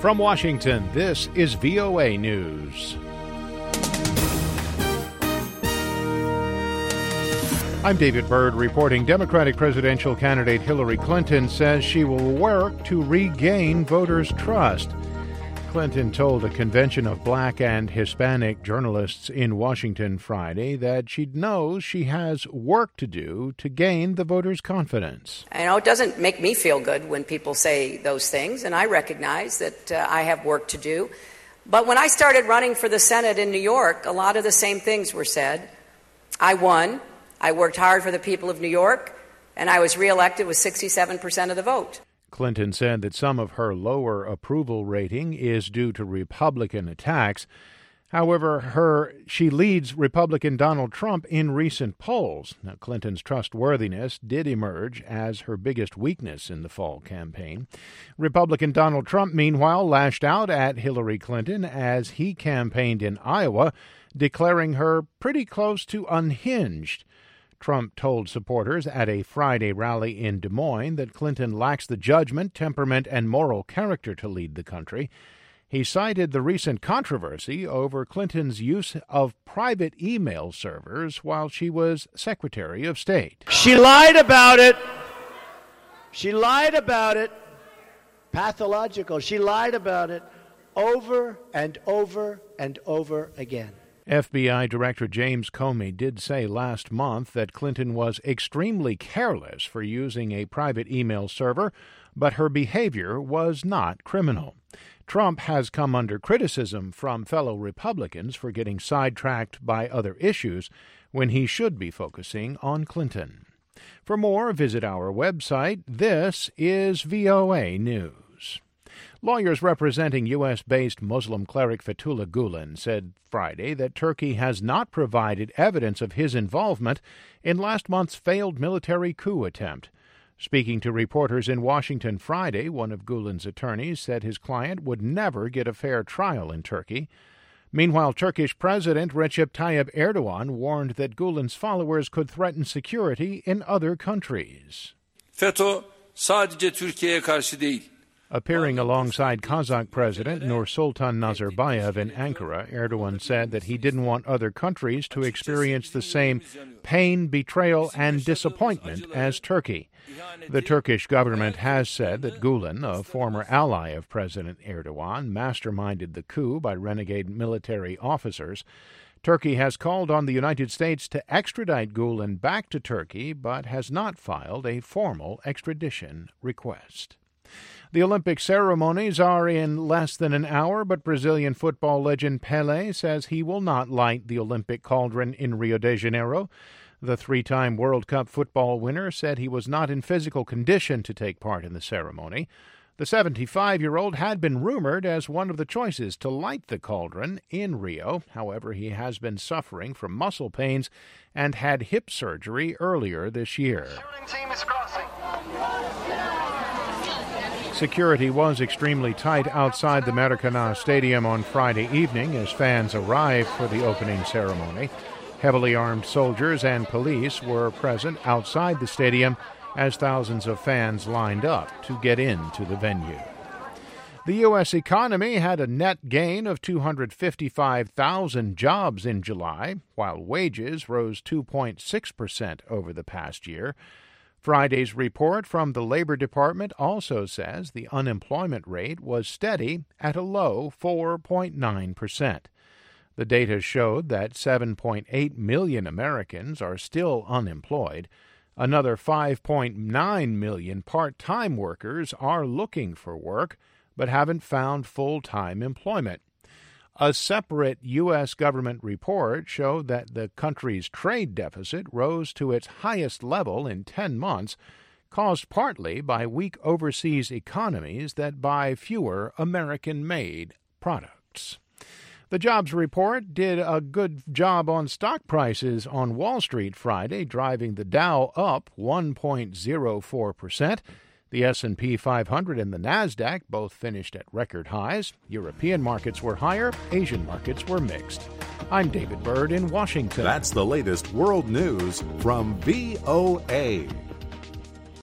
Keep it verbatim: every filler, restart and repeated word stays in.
From Washington, this is V O A News. I'm David Byrd reporting. Democratic presidential candidate Hillary Clinton says she will work to regain voters' trust. Clinton told a convention of black and Hispanic journalists in Washington Friday that she knows she has work to do to gain the voters' confidence. You know, it doesn't make me feel good when people say those things, and I recognize that uh, I have work to do. But when I started running for the Senate in New York, a lot of the same things were said. I won. I worked hard for the people of New York, and I was reelected with sixty-seven percent of the vote. Clinton said that some of her lower approval rating is due to Republican attacks. However, her she leads Republican Donald Trump in recent polls. Now, Clinton's trustworthiness did emerge as her biggest weakness in the fall campaign. Republican Donald Trump, meanwhile, lashed out at Hillary Clinton as he campaigned in Iowa, declaring her pretty close to unhinged. Trump told supporters at a Friday rally in Des Moines that Clinton lacks the judgment, temperament, and moral character to lead the country. He cited the recent controversy over Clinton's use of private email servers while she was Secretary of State. She lied about it. She lied about it. Pathological. She lied about it over and over and over again. F B I Director James Comey did say last month that Clinton was extremely careless for using a private email server, but her behavior was not criminal. Trump has come under criticism from fellow Republicans for getting sidetracked by other issues when he should be focusing on Clinton. For more, visit our website. This is V O A News. Lawyers representing U S-based Muslim cleric Fethullah Gulen said Friday that Turkey has not provided evidence of his involvement in last month's failed military coup attempt. Speaking to reporters in Washington Friday, one of Gulen's attorneys said his client would never get a fair trial in Turkey. Meanwhile, Turkish President Recep Tayyip Erdogan warned that Gulen's followers could threaten security in other countries. FETÖ sadece Türkiye'ye karşı değil. Appearing alongside Kazakh President Nursultan Nazarbayev in Ankara, Erdogan said that he didn't want other countries to experience the same pain, betrayal, and disappointment as Turkey. The Turkish government has said that Gulen, a former ally of President Erdogan, masterminded the coup by renegade military officers. Turkey has called on the United States to extradite Gulen back to Turkey, but has not filed a formal extradition request. The Olympic ceremonies are in less than an hour, but Brazilian football legend Pelé says he will not light the Olympic cauldron in Rio de Janeiro. The three-time World Cup football winner said he was not in physical condition to take part in the ceremony. The seventy-five-year-old had been rumored as one of the choices to light the cauldron in Rio. However, he has been suffering from muscle pains and had hip surgery earlier this year. Shooting team is crossing. Security was extremely tight outside the Maracanã Stadium on Friday evening as fans arrived for the opening ceremony. Heavily armed soldiers and police were present outside the stadium as thousands of fans lined up to get into the venue. The U S economy had a net gain of two hundred fifty-five thousand jobs in July, while wages rose two point six percent over the past year. Friday's report from the Labor Department also says the unemployment rate was steady at a low four point nine percent. The data showed that seven point eight million Americans are still unemployed. Another five point nine million part-time workers are looking for work but haven't found full-time employment. A separate U S government report showed that the country's trade deficit rose to its highest level in ten months, caused partly by weak overseas economies that buy fewer American-made products. The jobs report did a good job on stock prices on Wall Street Friday, driving the Dow up one point zero four percent. The S and P five hundred and the NASDAQ both finished at record highs. European markets were higher. Asian markets were mixed. I'm David Byrd in Washington. That's the latest world news from V O A.